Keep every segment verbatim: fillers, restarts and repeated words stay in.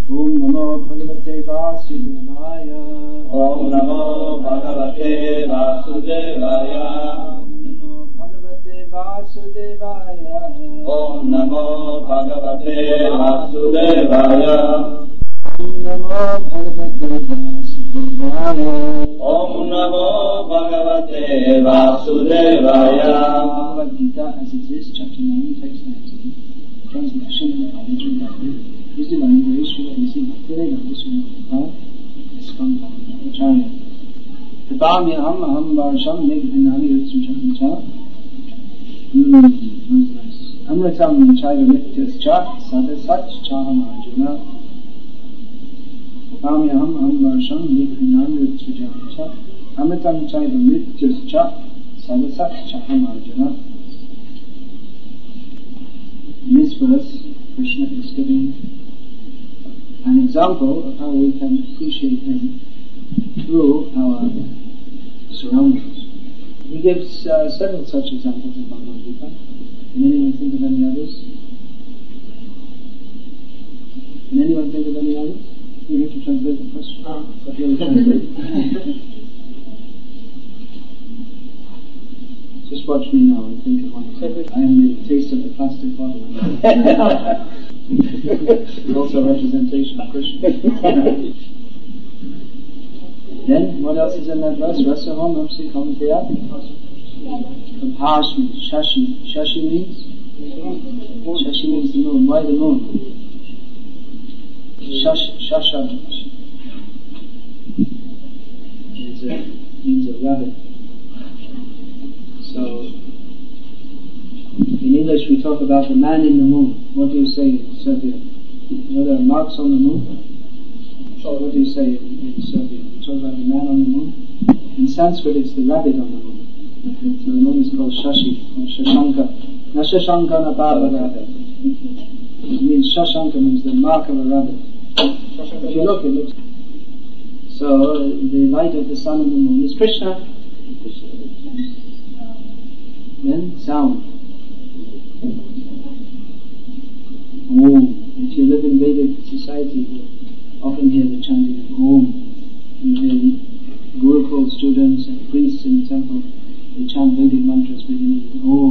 Om Namo Bhagavate Vasudevaya. Om Namo Bhagavate Vasudevaya. Vasudevaya. Om Namo Bhagavate Vasudevaya. Om Namo Bhagavate Vasudevaya. Om Namo Bhagavate Vasudevaya. Bhagavad Gita as it is, chapter nine, text nineteen, translation and commentary. His Divine Grace Srila A C Bhaktivedanta Swami Prabhupada, ISKCON Acharya. Tatamyaham aham varsham meghdhinani utsujam cha. Amritam chaiva nityascha sadasach chaham arjuna. Tatamyaham aham varsham meghdhinani utsujam cha. Amritam chaiva nityascha sadasach chaham arjuna. In this verse, Krishna is giving an example of how we can appreciate Him through our surroundings. He gives uh, several such examples in Bhagavad Gita. Can anyone think of any others? Can anyone think of any others? You have to translate the question. Ah. But you have to translate. Just watch me now and think of one. I am the taste of the plastic bottle. It's also a representation of Krishna. Then, what else is in that verse? Rasaham Apsi Kamtaya. Compassion, Shashi. Shashi means? Shashi means the moon. Why the moon? Shash, Shasha means a, means a rabbit. So, in English we talk about the man in the moon. What do you say in Serbia? You know there are marks on the moon? So what do you say in, in Serbia? You talk about the man on the moon? In Sanskrit it's the rabbit on the moon. So the moon is called Shashi, or Shashanka. Na Shashanka na Baba rabbit. It means Shashanka means the mark of a rabbit. If you look, it looks. So the light of the sun and the moon is Krishna. Then sound. Om. If you live in Vedic society, you often hear the chanting of Om. You hear Gurukul students and priests in the temple, they chant Vedic mantras beginning with Om.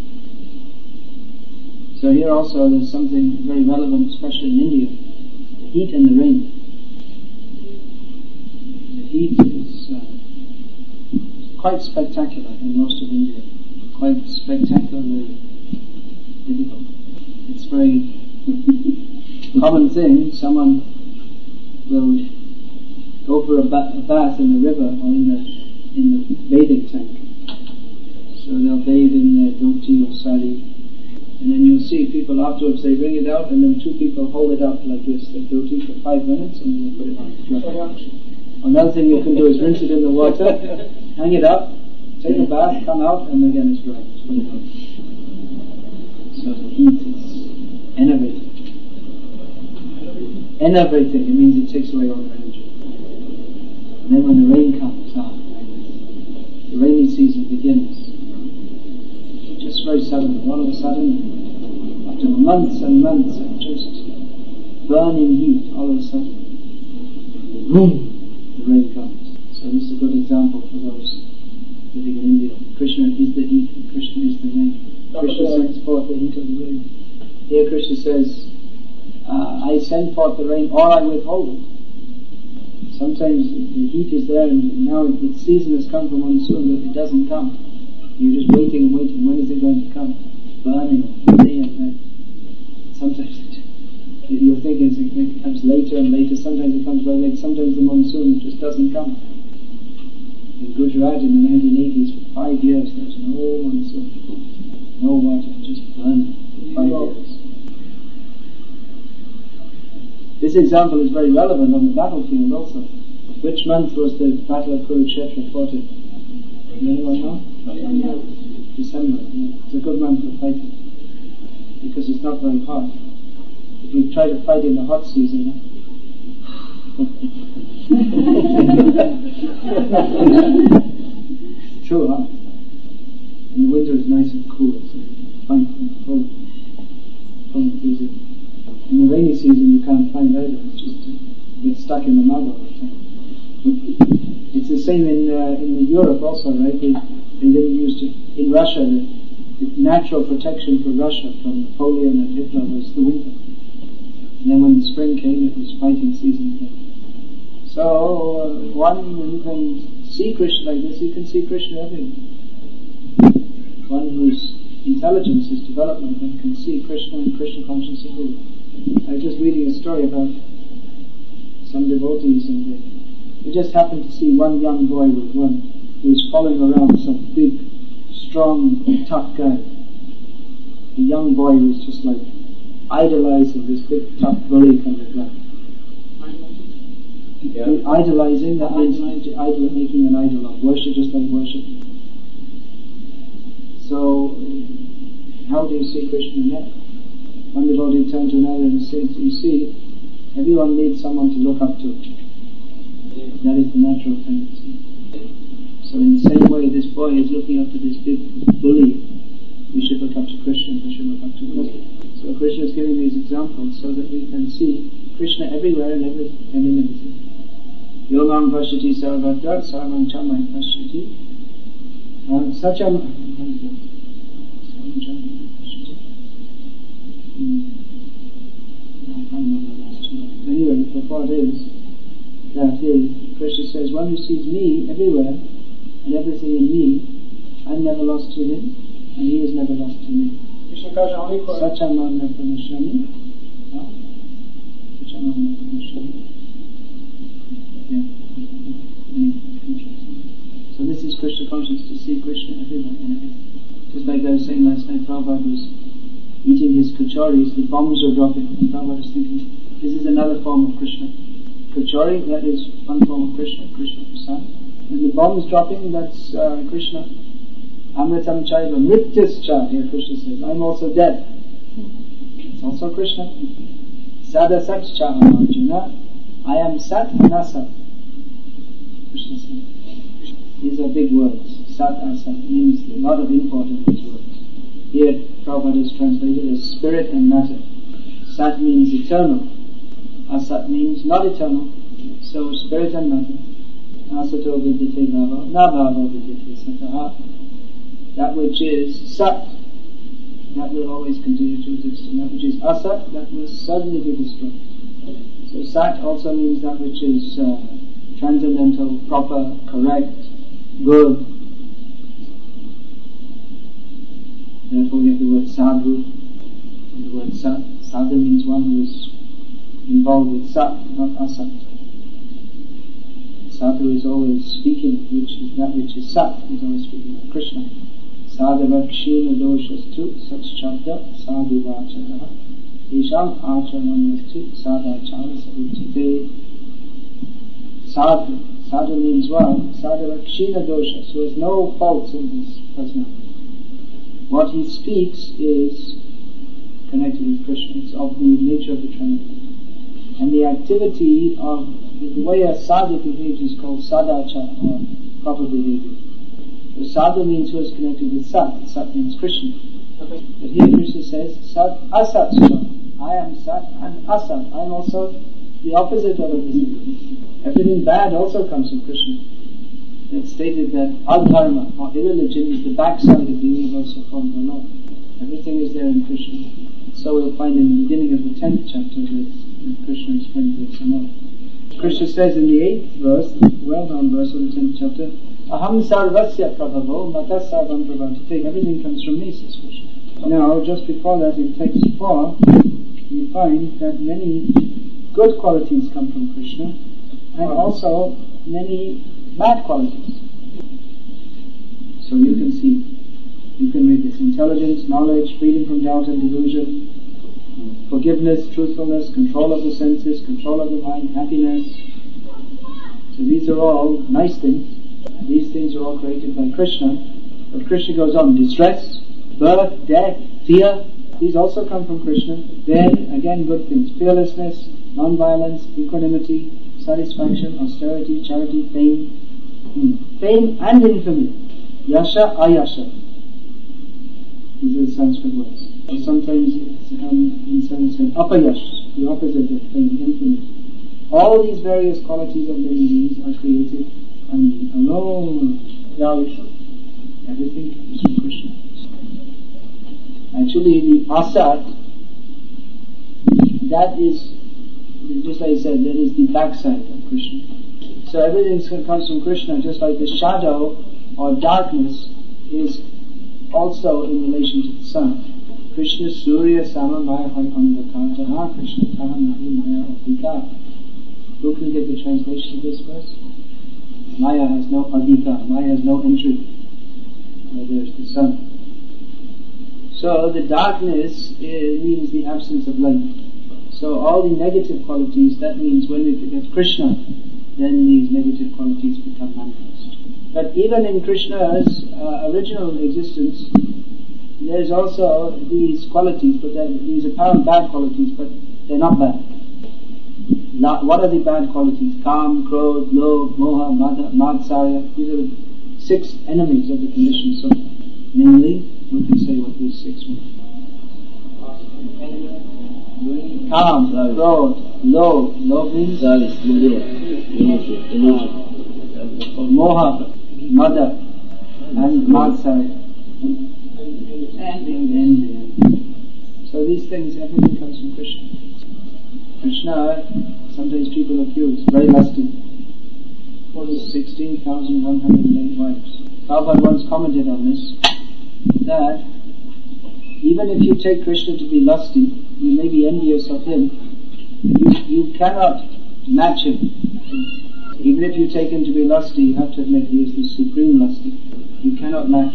So here also there's something very relevant, especially in India. The heat and the rain. The heat is uh, quite spectacular in most of India. Quite spectacularly difficult. It's very common thing. Someone will go for a, ba- a bath in the river or in the in the bathing tank. So they'll bathe in their dhoti or sari, and then you'll see people afterwards. They bring it out, and then two people hold it up like this, the dhoti, for five minutes, and then they put it on dry. Another thing you can do is rinse it in the water, hang it up. Take a bath, come out, and again it's dry. It's fully dry. So the heat is enervating. Enervating, it means it takes away all your energy. And then when the rain comes, ah, the rainy season begins. Just very suddenly, all of a sudden, after months and months of just burning heat, all of a sudden, boom, the rain comes. So this is a good example for those living in India. Krishna is the heat and Krishna is the rain. Krishna sends forth the heat of the rain. Here Krishna says, uh, I send forth the rain or I withhold it. Sometimes the heat is there and now the season has come for monsoon but it doesn't come. You're just waiting and waiting. When is it going to come? Burning day and night. Sometimes it, you're thinking it comes later and later. Sometimes it comes very late. Sometimes the monsoon just doesn't come. In Gujarat in the nineteen eighties, for five years there was no monsoon, no water, just burning for five years. This example is very relevant on the battlefield also. Which month was the Battle of Kurukshetra fought in? Does anyone know? December. It's a good month for fighting because it's not very hot. If you try to fight in the hot season, it's true, huh? In the winter it's nice and cool, so fight full, full enthusiasm. In the rainy season you can't find either, it's just you get stuck in the mud all the time. It's the same in uh, in Europe also, right? They, they didn't use to, in Russia, the, the natural protection for Russia from Napoleon and Hitler was the winter. And then when the spring came, it was fighting season again. So, uh, one who can see Krishna like this, he can see Krishna everywhere. One whose intelligence is developed like that can see Krishna and Krishna consciousness everywhere. I was just reading a story about some devotees, and they, they just happened to see one young boy with one who was following around some big, strong, tough guy. The young boy was just like idolizing this big, tough bully kind of guy. Yeah. Idolizing, that means idol, making an idol of worship, just like worship. So, how do you see Krishna in that? One devotee turned to another and said, you see, everyone needs someone to look up to. That is the natural tendency. So in the same way, this boy is looking up to this big bully. We should look up to Krishna, we should look up to Krishna. So Krishna is giving these examples so that we can see Krishna everywhere and, every, and in everything. Yogam Pashyati Sarvatra Sarvam Chamai Pashyati Sacham Anyway, the thought is that is, Krishna says, one who sees me everywhere and everything in me, I'm never lost to him and he is never lost to me. Sacham Napanashami Sacham Napanashami. So this is Krishna consciousness, to see Krishna everywhere and everywhere. Just like I was saying last night, Prabhupada was eating his kachoris, the bombs were dropping, and Prabhupada was thinking, this is another form of Krishna. Kachori, that is one form of Krishna, Krishna Prasad. And the bombs dropping, that's uh, Krishna. Amritam Chaiva, Mrityascha, here Krishna says, I'm also dead. It's also Krishna. Sada Sat Chaham Arjuna, I am Sat and Asat. Krishna says. These are big words. Sat, Asat means a lot of import in these words. Here, Prabhupada is translated as spirit and matter. Sat means eternal. Asat means not eternal. So, spirit and matter. Asato vidyate bhava, na bhava vidyate sataha. That which is Sat, that will always continue to exist. And that which is Asat, that will suddenly be destroyed. So, Sat also means that which is uh, transcendental, proper, correct, good. Therefore we have the word sadhu and the word sat. Sadhu means one who is involved with sat, not asat. Sadhu is always speaking, which is that which is sat, is always speaking of Krishna. Sadhava kshina doshastu satchabda sadhu vacharaha isham acharanyastu sadachara savuchite. Sadhu. Sadhu means one. Sadhava kshina dosha, so there's no faults in his personality. What he speaks is connected with Krishna. It's of the nature of the Triangle. And the activity of the way a sadhu behaves is called sadacha, or proper behavior. So sadhu means who is connected with Sat. Sat means Krishna. Okay. But here Krishna says, Sat asat sha. I am Sat and asat. I am also the opposite of everything. Everything bad also comes from Krishna. It's stated that adharma, or irreligion, is the backside of the universal form of the Lord. Everything is there in Krishna. So we'll find in the beginning of the tenth chapter that, that Krishna explains it some more. Krishna says in the eighth verse, well-known verse of the tenth chapter, Aham sarvasya prabhavo matas sarvam prabhavate. Everything comes from me, says Krishna. Now, just before that, in text four, you find that many good qualities come from Krishna, and also many bad qualities. So you can see, you can read this: intelligence, knowledge, freedom from doubt and delusion, forgiveness, truthfulness, control of the senses, control of the mind, happiness. So these are all nice things. These things are all created by Krishna. But Krishna goes on: distress, birth, death, fear. These also come from Krishna. Then again, good things: fearlessness, non-violence, equanimity, satisfaction, austerity, charity, fame. Hmm. Fame and infamy. Yasha, ayasha. These are the Sanskrit words. or sometimes it's um, in sense an apayash, the opposite of being infinite. All these various qualities of living beings are created and alone. Everything comes from Krishna. Actually, the asat, that is, just like I said, that is the backside of Krishna. So everything comes from Krishna, just like the shadow or darkness is also in relation to the sun. Krishna Surya Sama Maya Haikandakataha Krishna Kaha Nahi Maya Adhika. Who can give the translation of this verse? Maya has no adhika, Maya has no entry where there is the sun. So the darkness is, means the absence of light. So all the negative qualities, that means when we forget Krishna, then these negative qualities become manifest. But even in Krishna's uh, original existence, there's also these qualities, but these apparent bad qualities, but they're not bad. Not, what are the bad qualities? Kam, Krodh, Lobh, Moha, Mada, Matsarya. These are the six enemies of the conditioned soul. Namely, who can say what these six mean? Kam, Krodh, Lobh. Lobh means? Moha, Mada, and Matsarya. Envy. So these things, everything comes from Krishna. Krishna, sometimes people accuse, very lusty. sixteen thousand one hundred eight wives. Prabhupada once commented on this, that even if you take Krishna to be lusty, you may be envious of him, you, you cannot match him. Even if you take him to be lusty, you have to admit he is the supreme lusty. You cannot match.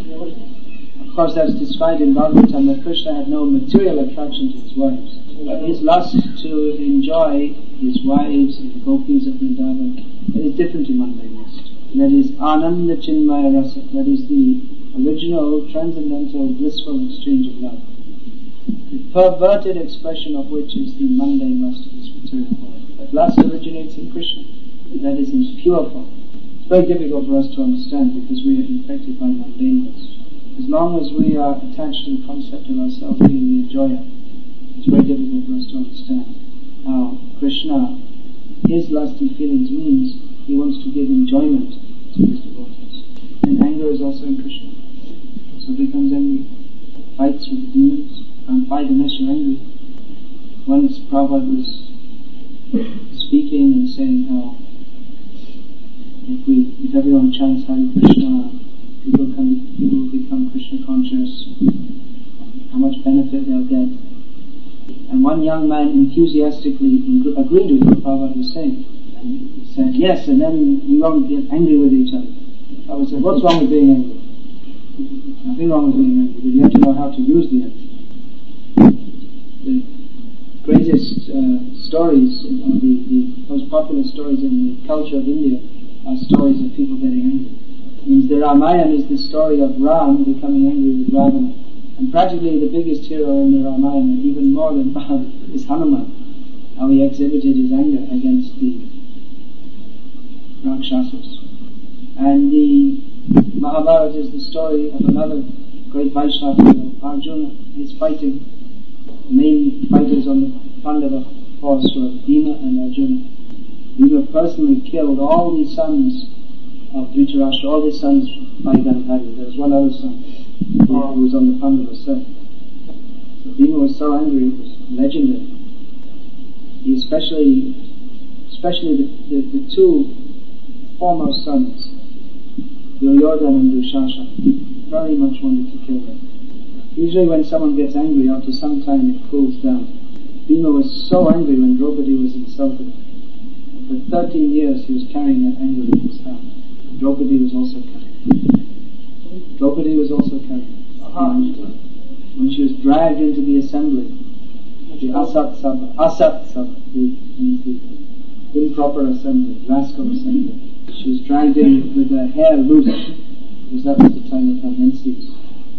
Of course, that's described in Bhagavatam that Krishna had no material attraction to his wives. But his lust to enjoy his wives and the gopis of Vrindavan is different to mundane lust. That is Ananda Chinmaya Rasa. That is the original, transcendental, blissful exchange of love. The perverted expression of which is the mundane lust of this material world. But lust originates in Krishna. That is in pure form. It's very difficult for us to understand because we are infected by mundane lust. As long as we are attached to the concept of ourselves being the enjoyer, it's very difficult for us to understand how Krishna, his lusty feelings means he wants to give enjoyment to his devotees. And anger is also in Krishna. So he becomes angry, fights with the demons, can't fight unless you're angry. Once Prabhupada was speaking and saying how if we, if everyone chants Hare Krishna, people come, people will become Krishna conscious, how much benefit they'll get. And one young man enthusiastically agreed with what Prabhupada was saying. And he said, yes, and then we won't get angry with each other. Prabhupada said, what's wrong with being angry? Nothing wrong with being angry, but you have to know how to use the anger. The greatest uh, stories, or the, the most popular stories in the culture of India are stories of people getting angry. It means the Ramayana is the story of Ram becoming angry with Ravana. And practically the biggest hero in the Ramayana, even more than Ram, is Hanuman. How he exhibited his anger against the Rakshasas. And the Mahabharata is the story of another great Vaishnava hero, Arjuna. He's fighting. The main fighters on the Pandava force were Bhima and Arjuna. Bhima personally killed all the sons of Dhritarashtra, all his sons by Gandhari. There was one other son who was on the Pandava side. So Bhima was so angry, it was legendary. He especially, especially the, the, the two foremost sons, Duryodhana and Dushasana, very much wanted to kill them. Usually when someone gets angry, after some time it cools down. Bhima was so angry when Draupadi was insulted. For thirteen years he was carrying that anger in his heart. Draupadi was also carrying. Draupadi was also carrying. Uh-huh. When she was dragged into the assembly, the Asat Sabha, Asat Sabha, the, the improper assembly, rascal assembly, she was dragged in with her hair loose, because that was the time of her menses.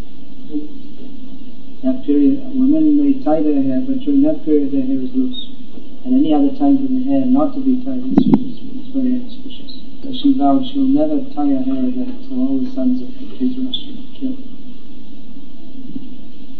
That period, women may tie their hair, but during that period their hair is loose. And any other time for the hair not to be tied is, is very inauspicious. So she vowed she will never tie her hair again until all the sons of Dhritarashtra are killed. So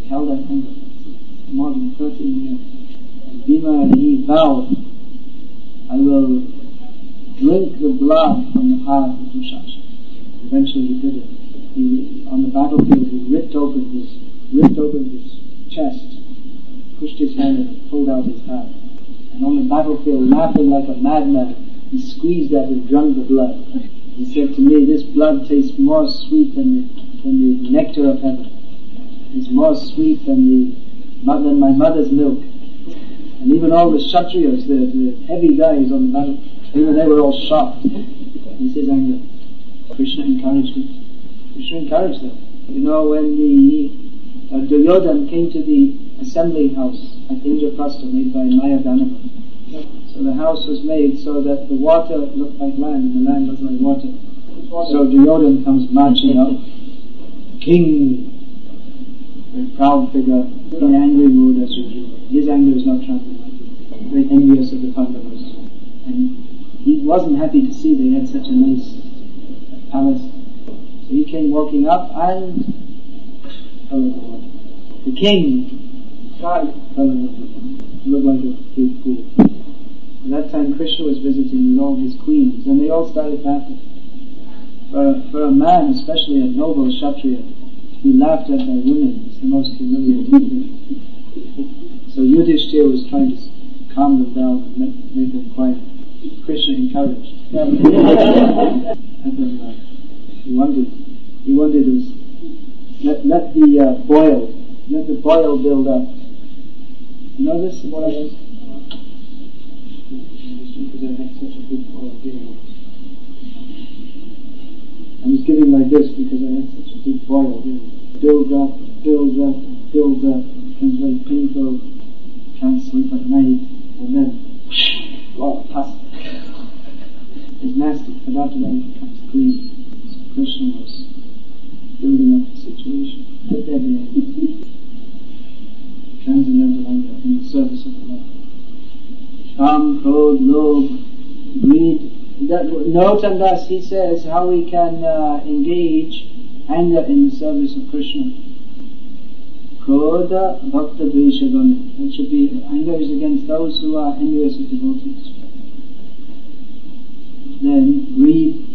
held that anger more than thirteen years. And Bhima, he vowed, I will drink the blood from the heart of Dushasana. Eventually he did it. He, on the battlefield, he ripped open his, ripped open his chest, pushed his hand and pulled out his heart. And on the battlefield, laughing like a madman, he squeezed that and drunk the blood. He said to me, this blood tastes more sweet than the, than the nectar of heaven. It's more sweet than the than my mother's milk. And even all the Kshatriyas, the, the heavy guys on the battle, even they were all shocked. This is anger. Krishna encouraged it. Krishna encouraged them. You know, when the uh, Duryodhana came to the assembly house at Indraprastha made by Mayadanava. So the house was made so that the water looked like land and the land was like water. So Duryodhana comes marching up. King, very proud figure, in angry mood as usual. His anger is not transcendental. Very envious of the Pandavas. And he wasn't happy to see they had such a nice palace. So he came walking up and fell in the water. The king fell in the water. He looked like a big fool. At that time Krishna was visiting with all his queens and they all started laughing. For, for a man, especially a noble Kshatriya, to be laughed at by women is the most humiliating thing. So Yudhishthira was trying to calm them down and make, make them quiet. Krishna encouraged. And then uh, he wondered, he wondered was, let, let the uh, boil, let the boil build up. You know this, what I was? Because I had such a big boil giving. I was giving like this because I had such a big boil giving. Build up, build up, build up. It becomes very painful. Can't sleep at night. And then, God, pasta. It's nasty, but after that it becomes clean. So Krishna was building up the situation. Put that in. Transcendental anger in the service of the Lord. Kam, Krodh, Lobh, greed. That, Narottam Das, he says how we can uh, engage anger in the service of Krishna. Krodha, Bhakta, Dvesha, Gana. It should be, anger is against those who are envious of devotees. Then, greed.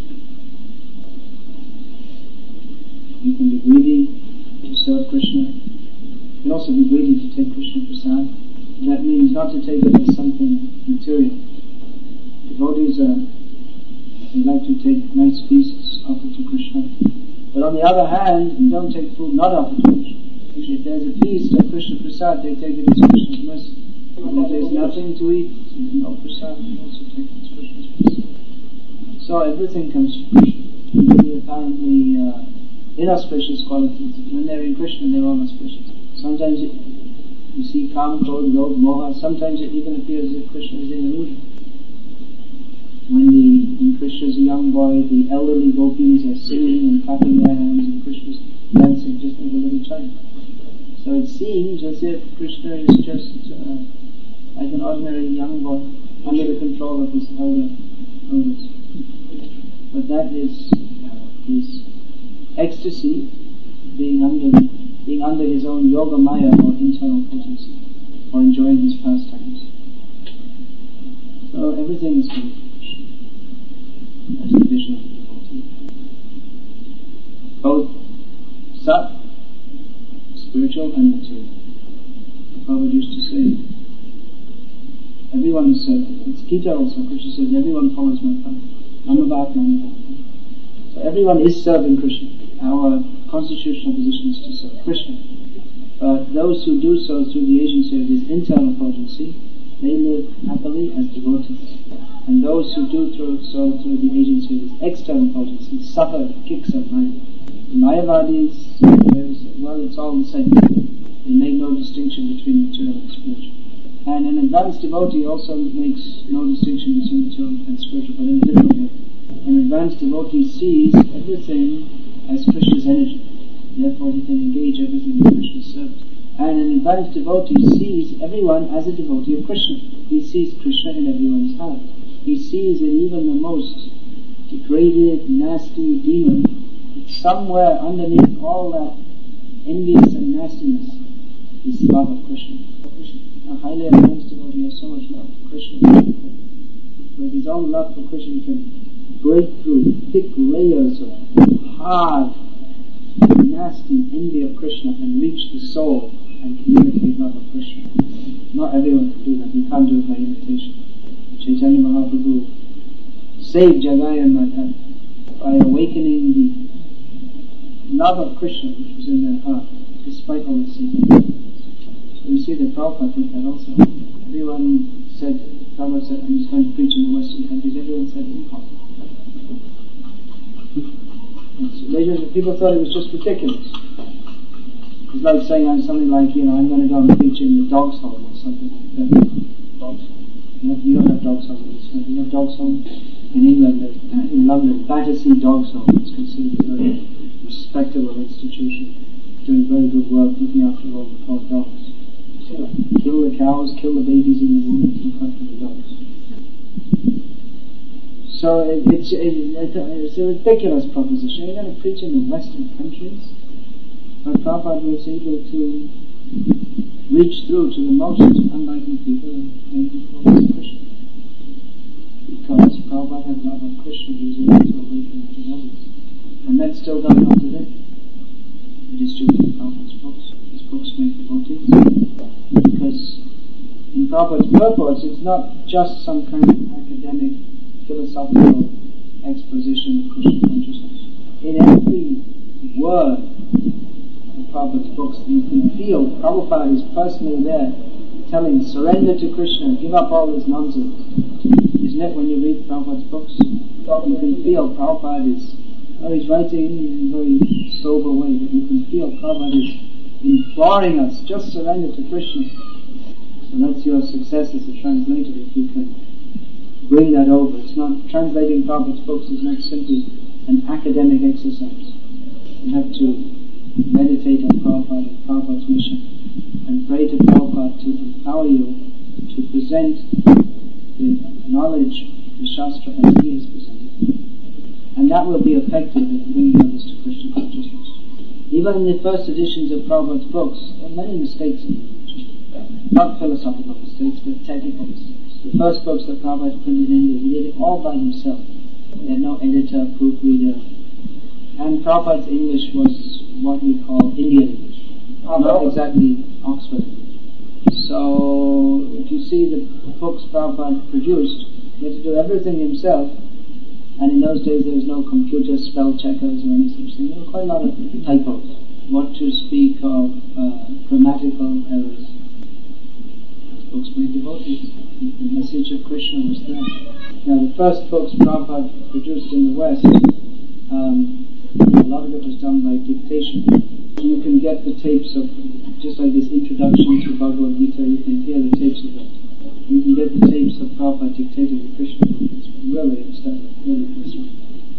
You can be greedy to serve Krishna. You can also be greedy to take Krishna Prasad. That means not to take it as something material. Devotees are, they like to take nice feasts offered to Krishna. But on the other hand, you don't take food not offered to Krishna. If there's a feast of Krishna Prasad, they take it as Krishna's mercy. And if there's nothing to eat, no Prasad, they also take it as Krishna's mercy. So everything comes from Krishna. The apparently uh, inauspicious qualities. When they're in Krishna, they're all auspicious. Sometimes it, you see Kam, Krodh, Lobh, Moha. Sometimes it even appears as if Krishna is in illusion. When the when Krishna is a young boy, the elderly gopis are singing and clapping their hands, and Krishna is dancing just like a little child. So it seems as if Krishna is just uh, like an ordinary young boy under the control of his elder elders. But that is uh, his ecstasy, being under being under his own yoga maya or internal potency, or enjoying his pastimes. So everything is good. That's the vision of the devotee. Both sat, spiritual and material. Prabhupada used to say, everyone is served. It's Gita also, Krishna says, everyone follows my path. Namavat, Namavat. So everyone is serving Krishna. Our constitutional position is to serve Krishna. But those who do so through the agency of his internal potency, they live happily as devotees. And those who do through, so through the agency of his external potency suffer the kicks of Maya. The Mayavadis, well, it's all the same. They make no distinction between material and spiritual. And an advanced devotee also makes no distinction between material and spiritual, but in a different way. An advanced devotee sees everything as Krishna's energy. Therefore he can engage everything in Krishna's service. And an advanced devotee sees everyone as a devotee of Krishna. He sees Krishna in everyone's heart. He sees that even the most degraded, nasty demon, somewhere underneath all that envious and nastiness, this love of Krishna. A highly advanced devotee has so much love for Krishna. With his own love for Krishna, he can break through thick layers of hard, nasty envy of Krishna and reach the soul and communicate love of Krishna. Not everyone can do that. You can't do it by imitation. Chaitanya Mahaprabhu saved Jagai and Radha by awakening the love of Krishna which was in their heart, despite all the sin. So we see that Prabhupada did that also. Everyone said, Prabhupada said, I'm just going to preach in the Western countries. Everyone said, impossible. Later, people thought it was just ridiculous. It's like saying I'm something like, you know, I'm going to go and preach in the dog's home or something like that. Dogs. You, have, you don't have dog's home in this country. You have dog's home in England, in London. Battersea Dog's Home is considered a very respectable institution, doing very good work, looking after all the poor dogs. Kill the cows, kill the babies in the womb, and look after the dogs. So it, it's, it, it, it's a ridiculous proposition. You're going to preach in the Western countries? But Prabhupada was able to reach through to the most unlikely people and make them focus on Krishna. Because Prabhupada had love of Krishna, he was able to awaken to others. And that's still going on today. We're distributing Prabhupada's books. His books make devotees. Because in Prabhupada's purpose, it's not just some kind of academic philosophical exposition of Krishna consciousness. In every word of Prabhupada's books, you can feel Prabhupada is personally there telling, surrender to Krishna, give up all this nonsense. Isn't it when you read Prabhupada's books? You can feel Prabhupada is, oh, he's writing in a very sober way, but you can feel Prabhupada is imploring us, just surrender to Krishna. So that's your success as a translator, if you can bring that over. It's not, translating Prabhupada's books is not simply an academic exercise. You have to meditate on Prabhupada and Prabhupada's mission and pray to Prabhupada to empower you to present the knowledge, the Shastra as he has presented. And that will be effective in bringing others to Krishna consciousness. Even in the first editions of Prabhupada's books, there are many mistakes in them. Not philosophical mistakes, but technical mistakes. The first books that Prabhupada printed in India, he did it all by himself. He had no editor, proofreader. And Prabhupada's English was what we call Indian English, not exactly Oxford English. So, if you see the books Prabhupada produced, he had to do everything himself, and in those days there was no computer spell checkers or any such thing. There were quite a lot of typos. What to speak of uh, grammatical errors. Books by devotees. The message of Krishna was there. Now the first books Prabhupada produced in the West, um, a lot of it was done by dictation. You can get the tapes of, just like this introduction to Bhagavad Gita, you can hear the tapes of it. You can get the tapes of Prabhupada dictating the Krishna book. It's really outstanding, really impressive.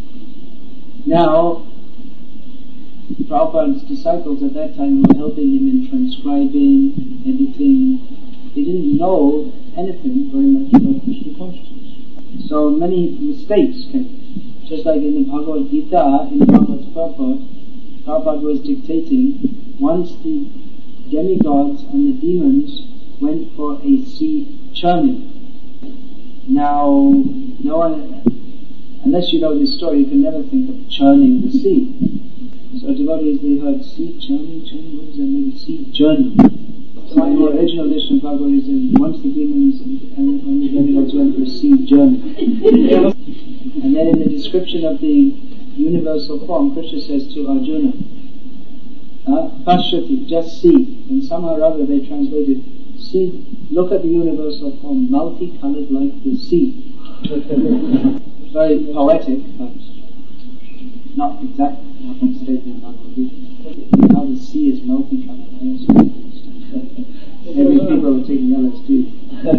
Now, Prabhupada's disciples at that time were helping him in transcribing, editing. They didn't know anything very much about Krishna consciousness. So many mistakes came. Just like in the Bhagavad Gita, in Prabhupada's purport, Prabhupada was dictating, once the demigods and the demons went for a sea churning. Now, no one, unless you know this story, you can never think of churning the sea. So devotees, they heard sea churning, churning, what does that mean? Sea journey. So in the original edition of Bhagavad Gita, it says, once the demons and, and, and the demigods went for a sea journey. And then in the description of the universal form, Krishna says to Arjuna, uh, Pashyati, just see. And somehow or other they translated, see, look at the universal form, multicolored like the sea. Very poetic, but not exact, not stated in Bhagavad Gita. How the sea is multicolored, I also don't understand. Maybe people were taking L S D.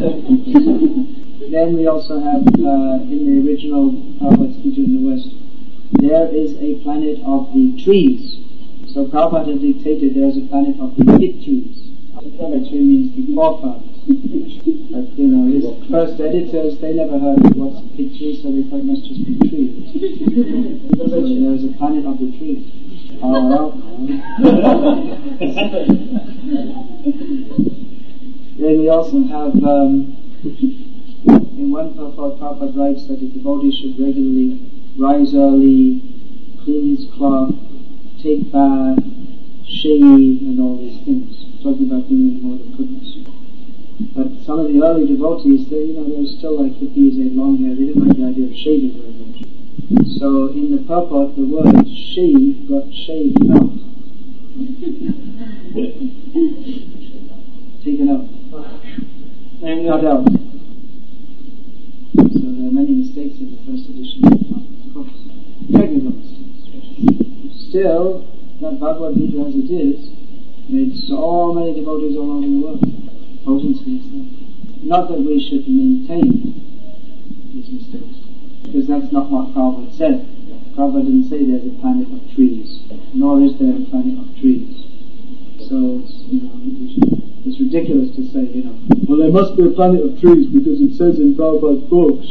Then we also have, uh, in the original Prabhupada's Gita in the West, there is a planet of the trees. So Prabhupada has dictated there is a planet of the fig trees. Fig tree means the forefathers. But, you know, his first editors, they never heard of what's a fig tree, so they thought it must just be trees. So there is a planet of the trees. power out. Then we also have, um, in one purport, Prabhupada writes that the devotee should regularly rise early, clean his cloth, take bath, shave, and all these things. Talking about being in the mode of goodness. But some of the early devotees, they, you know, they were still like hippies, they had long hair, they didn't like the idea of shaving very much. So in the purport, the word shave got shaved out. Taken out. Cut out. So there are many mistakes in the first edition of the books. Technical mistakes. Still, that Bhagavad Gita as it is, made so many devotees all over the world. Potency is there. Not that we should maintain these mistakes, because that's not what Prabhupada said. Prabhupada didn't say there's a planet of trees, nor is there a planet of trees. So, it's, you know, we should, it's ridiculous to say, you know, well, there must be a planet of trees because it says in Prabhupada's books.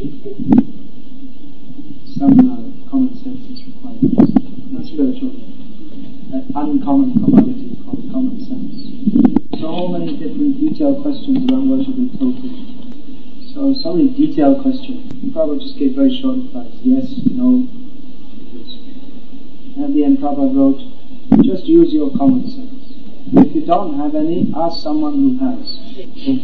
Some uh, common sense is required. Not spiritual. An uncommon commodity called common sense. So many different detailed questions about worshipping Toku. So, so many detailed questions. Prabhupada just gave very short advice. Yes, no, yes. And at the end, Prabhupada wrote, just use your common sense. If you don't have any, ask someone who has. If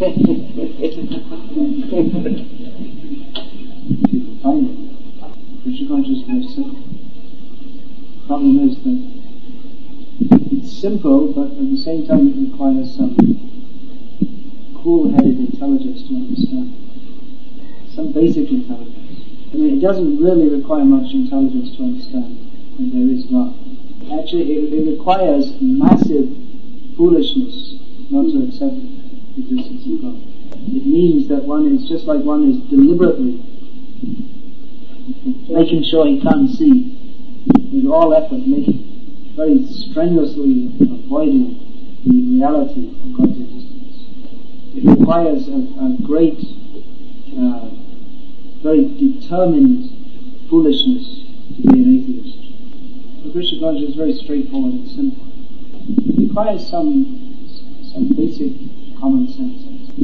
you can find it. Krishna consciousness is very simple. The problem is that it's simple, but at the same time it requires some cool-headed intelligence to understand. Some basic intelligence. I mean, it doesn't really require much intelligence to understand that there is God. Actually, it, it requires massive foolishness not to accept the existence of God. It means that one is, just like one is deliberately making sure he can't see, with all effort, making very strenuously avoiding the reality of God's existence. It requires a, a great, uh, very determined foolishness to be an atheist. The Krishna consciousness is very straightforward and simple. It requires some some basic common sense.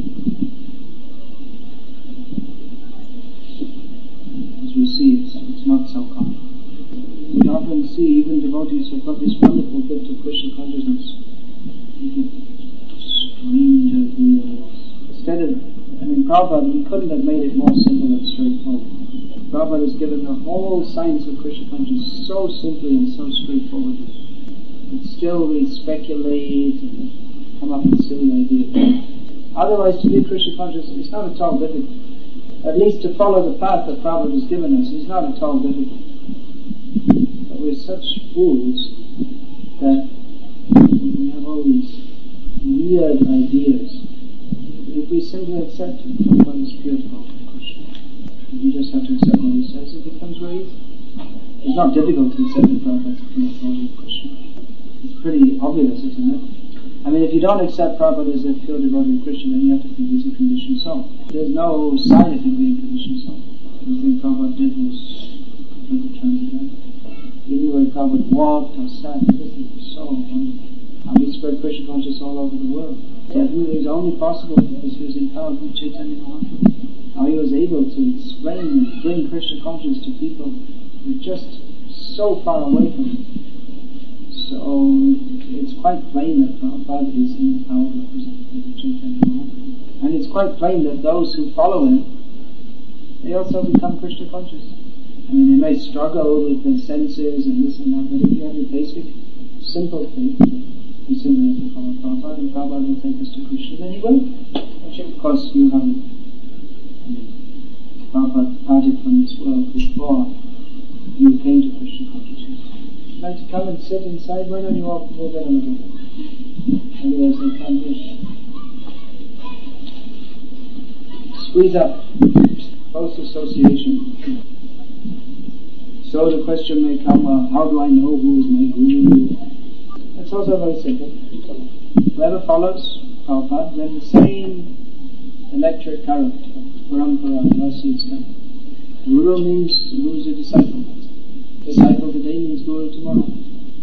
As we see, it's, it's not so common. We often see even devotees who've got this wonderful gift of Krishna consciousness. They get strange ideas. Instead of, I mean, Prabhupada, he couldn't have made it more simple and straightforward. Prabhupada has given the whole science of Krishna consciousness so simply and so straightforwardly. But still we speculate and come up with silly ideas. Otherwise, to be Krishna conscious is not at all difficult. At least to follow the path that Prabhupada has given us is not at all difficult. But we're such fools that we have all these weird ideas. If we simply accept it, Prabhupada is pure devoted Krishna. You just have to accept what he says, it becomes very easy. It's not difficult to accept that Prabhupada is pure devoted Krishna. It's pretty obvious, isn't it? I mean, if you don't accept Prabhupada as a pure devotee Christian, then you have to think he's a conditioned soul. There's no sign of him being a conditioned soul. Everything Prabhupada did was completely transcendental. Even the way Prabhupada walked or sat, everything was so wonderful. How he spread Krishna consciousness all over the world. It really is only possible because he was empowered with Chaitanya Mahaprabhu. How he was able to explain and bring Krishna consciousness to people who were just so far away from him. So it's quite plain that Prabhupada is in the power representative of Chaitanya Mahaprabhu. And it's quite plain that those who follow him, they also become Krishna conscious. I mean, they may struggle with their senses and this and that, but if you have the basic, simple faith, you simply have to follow Prabhupada, and Prabhupada will take us to Krishna, then he will. Of course, you haven't. I mean, Prabhupada departed from this world before you came to Krishna consciousness. If you'd like to come and sit inside, why don't you all move in a little bit? Otherwise they can't hear. Squeeze up. Close association. So the question may come, uh, how do I know who is my guru? That's also very simple. Whoever follows Prabhupada, then the same electric current of parampara, mercy and stuff. Guru means who is a disciple. Disciple today means guru tomorrow.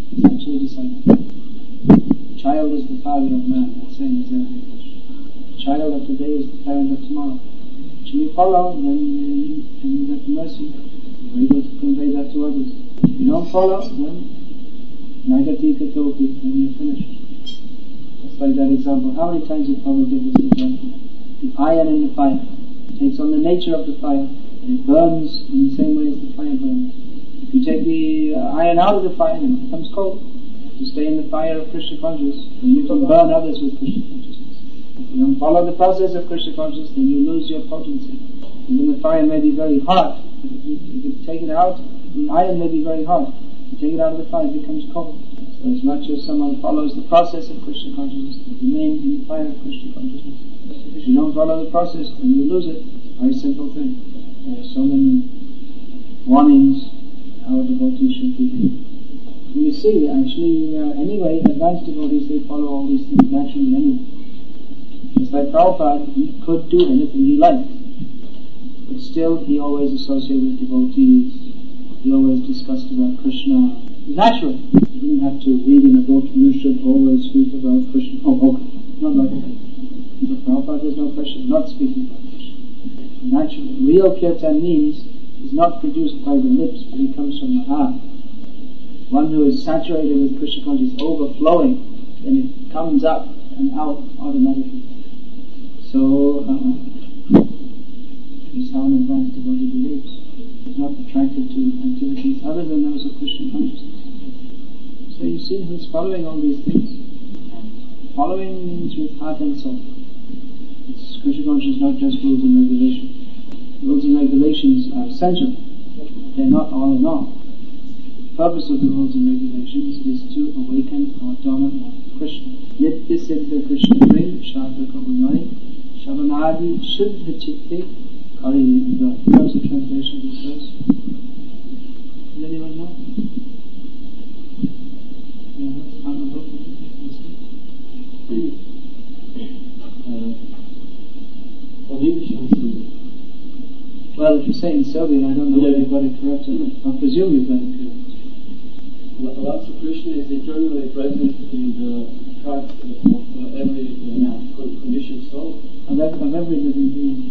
It's actually a disciple. Child is the father of man, that's saying is there in English. Child of today is the parent of tomorrow. Should we follow, then, uh, then you get the mercy. You're able to convey that to others. If you don't follow, then Nagatika Topi, then you're finished. Just like that example. How many times have Prabhupada give this example? The iron in the fire. It takes on the nature of the fire, and it burns in the same way as the fire burns. If you take the uh, iron out of the fire, then it becomes cold. If you stay in the fire of Krishna consciousness, then you can burn others with Krishna consciousness. If you don't follow the process of Krishna consciousness, then you lose your potency. Even the fire may be very hot, but if you, if you take it out, the iron may be very hot. If you take it out of the fire, it becomes cold. So as much as someone follows the process of Krishna consciousness, they remain in the fire of Krishna consciousness. If you don't follow the process, then you lose it. Very simple thing. There are so many warnings how a devotee should behave. And you see, actually, uh, anyway, advanced devotees, they follow all these things naturally anyway. Just like Prabhupada, he could do anything he liked. But still, he always associated with devotees. He always discussed about Krishna. Natural. You didn't have to read in a book, you should always speak about Krishna. Oh, okay. Not like that. But Prabhupada, there's no pressure, not speaking about Krishna. Naturally. Real kirtan means is not produced by the lips, but it comes from the heart. One who is saturated with Krishna consciousness, overflowing, then it comes up and out automatically. So, uh, this is how an advanced devotee believes. He's not attracted to activities other than those of Krishna consciousness. So you see, he's following all these things. Following means with heart and soul. It's Krishna consciousness, not just rules and regulations. Rules and regulations are essential. They're not all in all. The purpose of the rules and regulations is to awaken our dormant love for Krishna. Nitya siddha Krishna prim, shadra kabunai, shavanadi shuddha chitte, kari yidha. What's the translation of this verse? Does anyone know? Yeah, I'm a book. Well, if you say in Serbian, I don't know whether you've got it correct or not. I presume you've got it correct. Love for Krishna is eternally present in the heart of uh, every uh, yeah. conditioned soul. Of every, of every living being.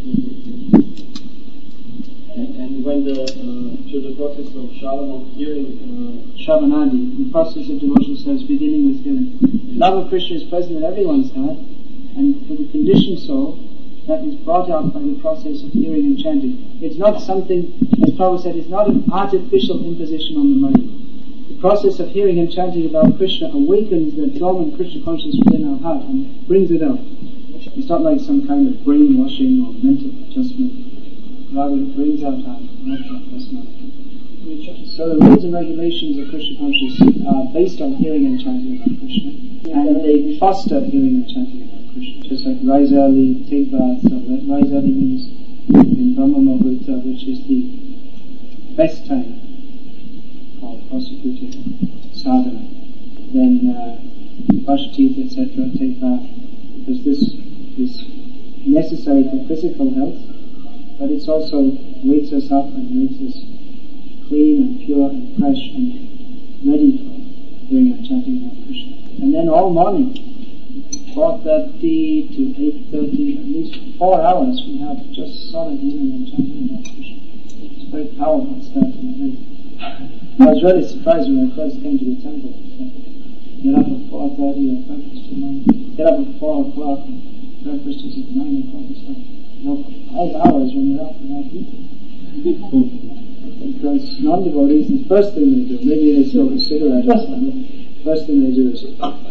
And, and when the, uh, through the process of Shalom, hearing... Uh, Shravanadi, the process of devotion starts beginning with hearing. Love of Krishna is present in everyone's heart, and for the conditioned soul, that is brought out by the process of hearing and chanting. It's not something, as Prabhupada said, it's not an artificial imposition on the mind. The process of hearing and chanting about Krishna awakens the dormant Krishna consciousness within our heart and brings it out. It's not like some kind of brainwashing or mental adjustment. Rather, it brings out our natural personality. So the rules and regulations of Krishna consciousness are based on hearing and chanting about Krishna, and they foster hearing and chanting about Krishna. Just like rise early, take bath. So that rise early means in Brahma Muhurta, which is the best time for prosecuting sadhana. Then uh, brush teeth, et cetera, take bath, because this is necessary for physical health, but it also wakes us up and makes us clean and pure and fresh and ready for hearing and chanting about Krishna. And then all morning, four thirty to eight thirty, at least four hours we have just solid hearing and chanting about Krishna. It's a very powerful start in the day. I was really surprised when I first came to the temple. Get up at four thirty and breakfast at nine. Get up at four o'clock and breakfast is at nine o'clock. It's like, you know, five hours when you're up without eating. Because non-devotees, the first thing they do, maybe they smoke a cigarette or something, first thing they do is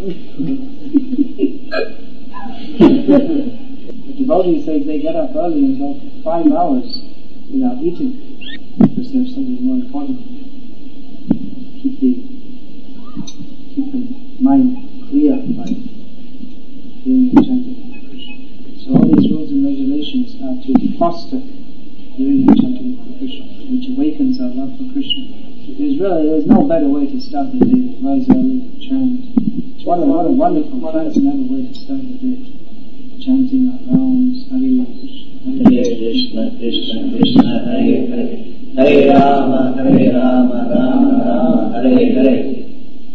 the devotees, they, they get up early and go for five hours without eating, because they have something more important. Keep the, keep the mind clear by hearing and chanting. So all these rules and regulations are to foster hearing and chanting about Krishna, which awakens our love for Krishna. There's really, there's no better way to start the day than rise early and chant. What a, what a wonderful, transcendental way to start the day. Chanting our rounds, Hare Krishna, Krishna Krishna, Hare Hare, Hare Rama, Hare Rama, Rama Rama, Hare Hare.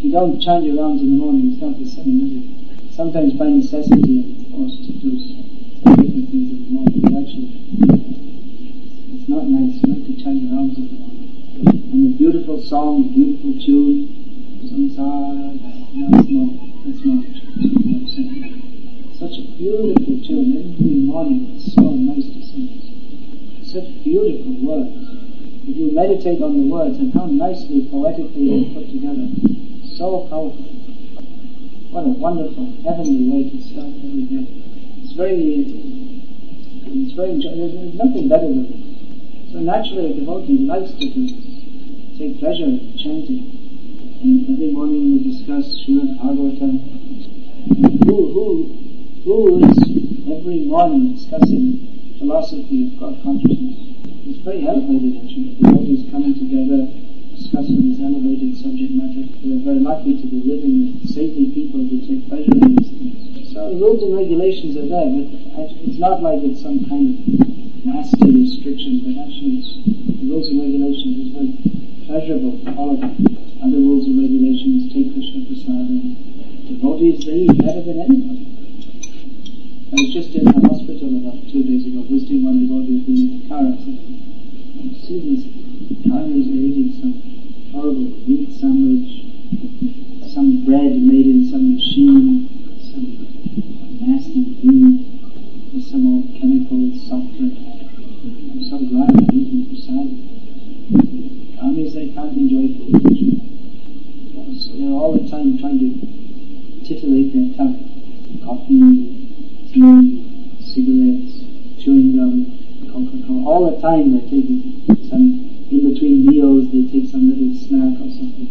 you don't chant your rounds in the morning, it's not the same, is it? Sometimes by necessity I'm forced to do some different things in the morning, but actually it's not nice not to chant your rounds in the morning. And a beautiful song, a beautiful tune, samsara, no, it's not, it's not, you know what I'm saying? Such a beautiful tune, every morning it's so nice to sing. Such beautiful words. If you meditate on the words and how nicely, poetically they're put together, so powerful. What a wonderful, heavenly way to start every day. It's very, it's very enjoyable. There's nothing better than it. So naturally a devotee likes to do this, take pleasure in chanting. And every morning we discuss Srimad Bhagavatam. Who, who, who is every morning discussing philosophy of God consciousness? It's very elevated actually. Devotees coming together, discussing this elevated subject matter. We're very lucky to be living with saintly people who take pleasure in these things. So rules and regulations are there, but it's not like it's some kind of nasty restriction, but actually it's, the rules and regulations is very pleasurable to follow them. Other rules and regulations, take Krishna Prasad, and devotees, they eat better than anybody. I was just in a hospital about two days ago visiting one devotee who's been in a car accident. I see these carners are eating some horrible meat sandwich, some bread made in some machine, some nasty food with some old chemical soft drink. I'm so glad I'm eating prasad. Carners, they can't enjoy food. So they're all the time trying to titillate their tongue. Coffee, tea, cigarettes, chewing gum, Coca-Cola. All the time they're taking some, in between meals they take some little snack or something.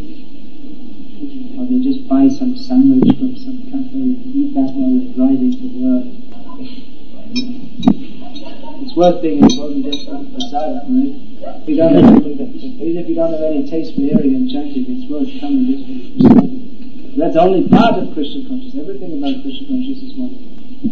Or they just buy some sandwich from some cafe and eat that while they're driving to work. It's worth being a devotee just for prasad, right? If you don't have, even if you don't have any taste for hearing and chanting, it's worth coming just for prasad. That's only part of Krishna consciousness. Everything about Krishna consciousness is wonderful.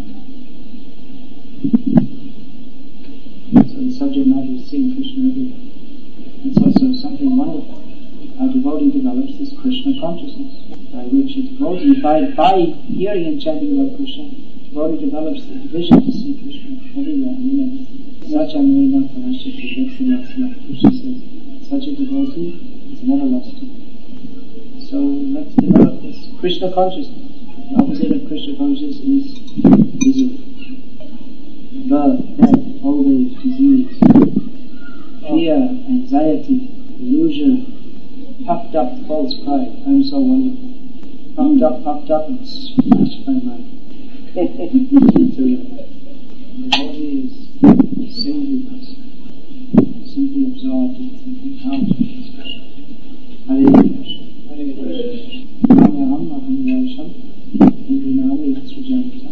So the subject matter is seeing Krishna everywhere. It's also something wonderful. Our devotee develops this Krishna consciousness, by which a devotee, by, by hearing and chanting about Krishna, the devotee develops the vision to see Krishna everywhere and in everything. Sacha Marina Parashati, that's the last line. Krishna says, such a devotee is never lost to me. So let's develop this Krishna consciousness. The opposite of Krishna consciousness is misery. Birth, death, old age, disease, fear, anxiety, illusion, puffed up false pride. I'm so wonderful. Puffed up, puffed up, and smashed by my so the devotee is a singly person, simply absorbed in thinking how to express. Hare Krishna. Hare Krishna. Namaham aham yasham indrinami yatsujamita.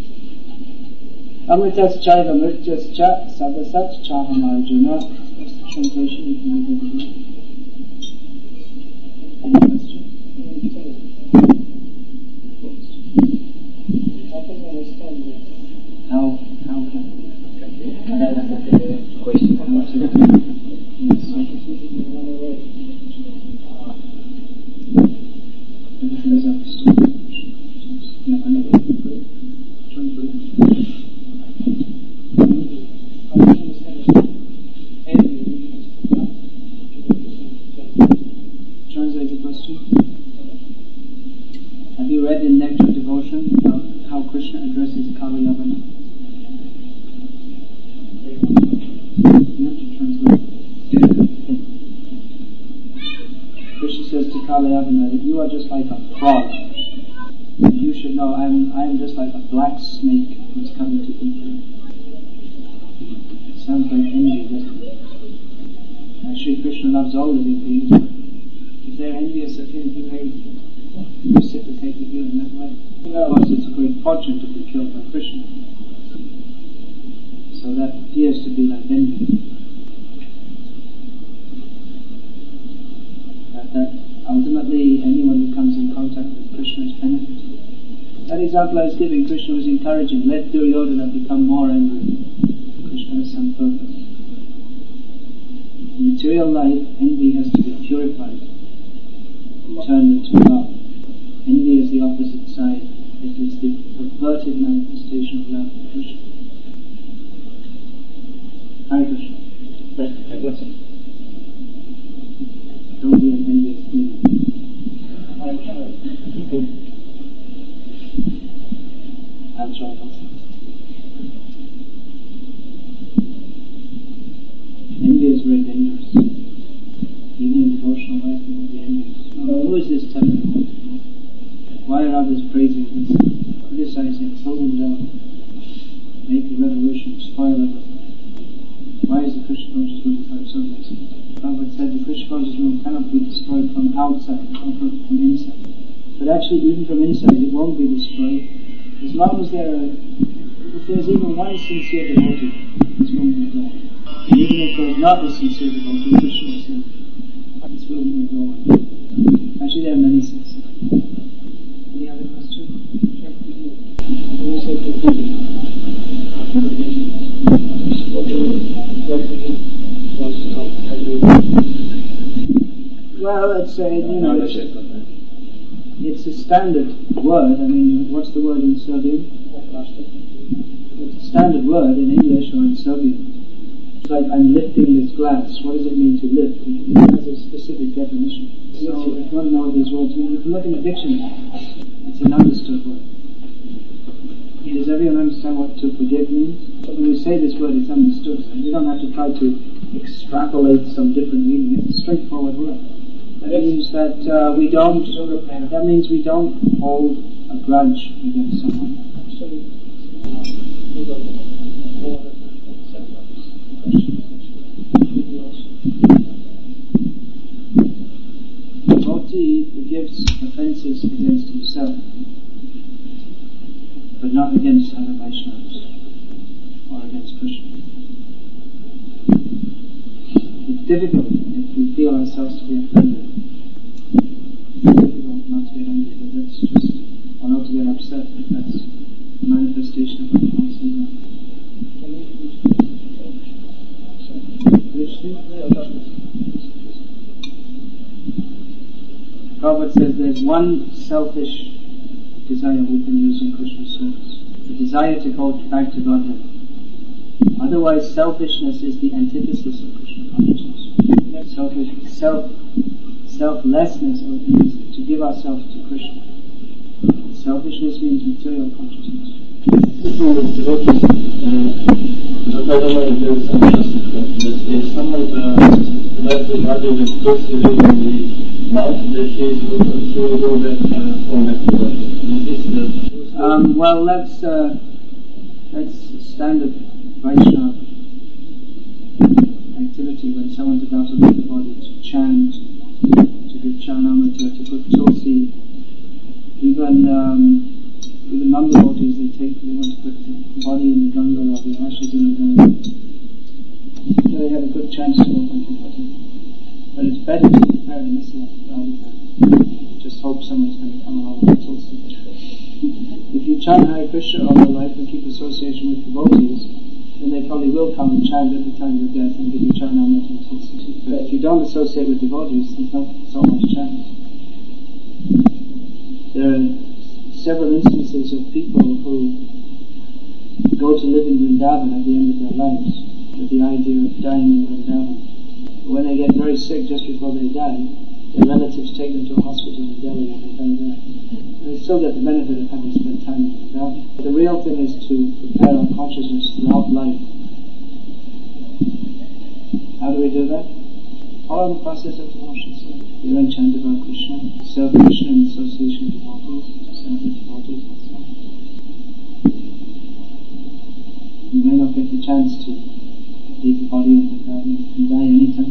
Amritas chaiva mrityas cha sadasat chaham arjuna. That's the translation if you need to read. Any question? How can we understand this? How, how can we? Question. Yes. Everything is understood. Yeah, I know. Translate the question. Have you read in Nectar Devotion about how Krishna addresses Kali Yavana? You have to translate. Krishna says to Kali Yavana that you are just like a frog. You should know I'm I'm just like a black snake who's coming to eat you. It sounds like envy, doesn't it? Actually, Krishna loves all living beings. If they're envious of him, he may reciprocate with you in that way. Of course, it's a great fortune to be killed by Krishna. So that appears to be like envy. But that ultimately, anyone who comes in contact with Krishna is benefited. That example I was giving, Krishna was encouraging, let Duryodhana become more angry. Krishna has some purpose. In material life, envy has to be purified. turned into love. Envy is the opposite side. It is the perverted manifestation of love for Krishna. Hare Krishna. Hare Krishna. Don't be an envious demon. I'm sorry. I'll try also. Envy is very dangerous. Even in devotional life, you will be envious. Oh, who is this telling me? Why are others praising this, criticizing, pull him down, make a revolution, spoil everything? Why is the Krishna conscious movement so amazing? Prabhupada said the Krishna conscious movement cannot be destroyed from outside, or from inside. But actually, even from inside, it won't be destroyed. As long as there are, if there's even one sincere devotee, this movement will go on. And even if there's not a sincere devotee, Krishna will say, this movement will go on. Actually, there are many sincere. Any other question? When you say forgiving, well, it's a, you know, it's, it's a standard word. I mean, what's the word in Serbian? It's a standard word in English or in Serbian. It's like, I'm lifting this glass. What does it mean to lift? It has a specific definition. So if you want to know what these words mean, you can look in the dictionary. It's an understood word. Does everyone understand what to forgive means? But when we say this word, it's understood. And we don't have to try to extrapolate some different meaning. It's a straightforward word. That means that uh, we don't. That means we don't hold a grudge against someone. Devotee forgives offences against himself, but not against other Vaishnavas or against Krishna. It's difficult if we feel ourselves to be offended. It's difficult not to get angry, but that's just, or not to get upset, but that's a manifestation of Krishna. Prabhupada says there's one selfish desire we can use in Krishna's service. The desire to go back to Godhead. Otherwise, selfishness is the antithesis of Krishna consciousness. Selfish, self, selflessness means to give ourselves to Krishna. Selfishness means material consciousness. If someone left the body with closely in the mouth, that he will go back home back to God. Um, well, that's uh, that's standard Vaishnava activity when someone's about to leave the body, to chant, to give charnamrita, to put tulsi. Even um, even non-devotees, they take they want to put the body in the Ganga or the ashes in the Ganga. So they have a good chance to go back to Godhead. But it's better to prepare in this life rather than just hope someone's going to come along with tulsi. If you chant Hare Krishna all your life and keep association with devotees, then they probably will come and chant at the time of your death and give you charnamrita and tulsi. But if you don't associate with devotees, there's not so much chance. There are several instances of people who go to live in Vrindavan at the end of their lives with the idea of dying in Vrindavan. But when they get very sick just before they die, their relatives take them to a hospital in Delhi and they die there. And they still get the benefit of having spent time in Vrindavan. But the real thing is to prepare our consciousness throughout life. How do we do that? Follow the process of devotion. So you learn chant about Krishna, serve Krishna in association with devotees, serve the devotees, and so on. You may not get the chance to leave the body in Vrindavan. You can die anytime.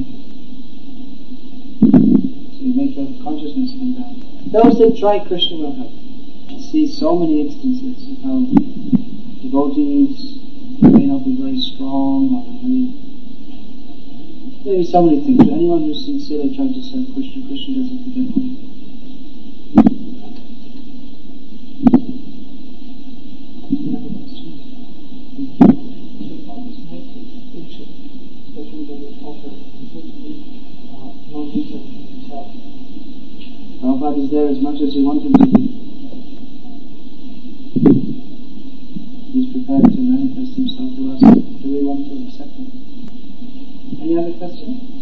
So you make your consciousness come down. Those that try Krishna will have. I see so many instances of how devotees may not be very strong or very. Maybe so many things. Anyone who's sincerely trying to serve Krishna, Krishna doesn't forget them. Prabhupada is there as much as you want him to be. He's prepared to manifest himself to us. Do we want to accept him? Any other question?